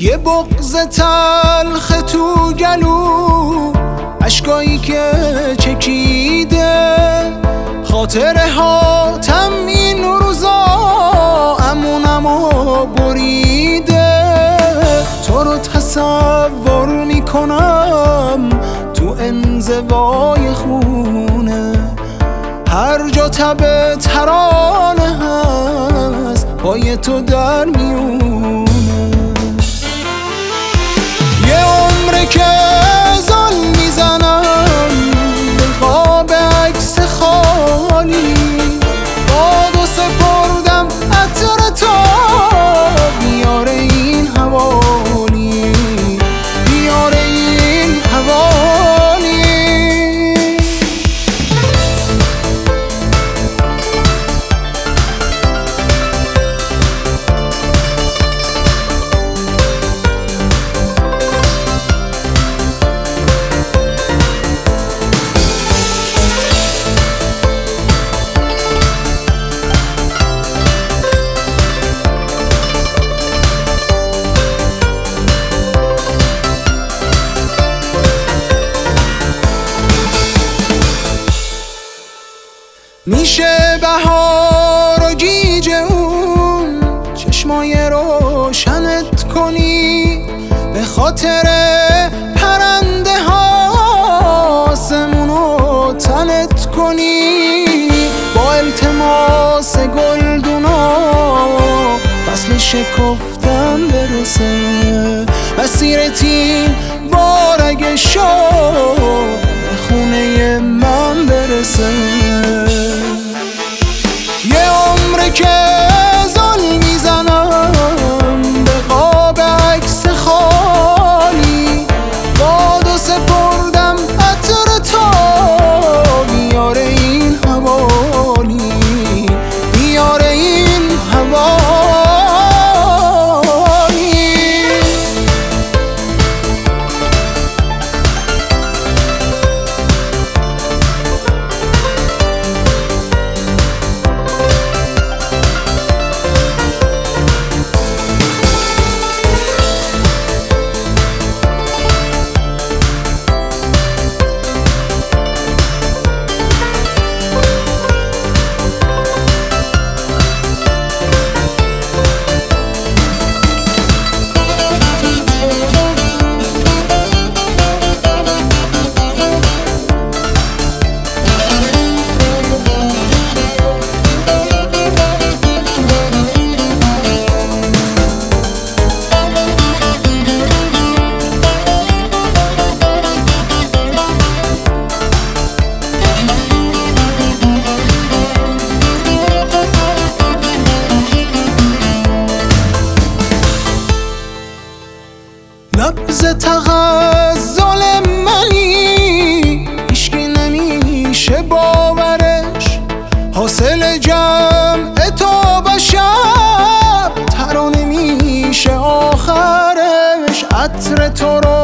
یه بغض تلخ تو گلو، اشکایی که چکیده، خاطره هاتم این روزا امونمو بریده. تو رو تصور میکنم تو انزوای خونه، هر جا تب ترانه هست پای تو در میونه. یه عمره که زل میزنم به خواب عکس خالی، بادو سپردم عطر تو بیاره این حوالی، بیاره این حوالی. میشه بهار و گیج اون چشمای روشنت کنی، به خاطر پرنده ها آسمونو تنت کنی، با التماس گلدونا فصل شکفتن برسه، مسیر تین بار اگه شد به خونه من برسه. یه عمره که زل میزنم به قاب عکس خالی، بادو سپردم عطر تو بیاره این حوالی، بیاره این حوالی. نبض تغزل منی هیچکی نمیشه باورش، حاصل جمع تو با شب ترانه میشه آخرش. عطر تو رو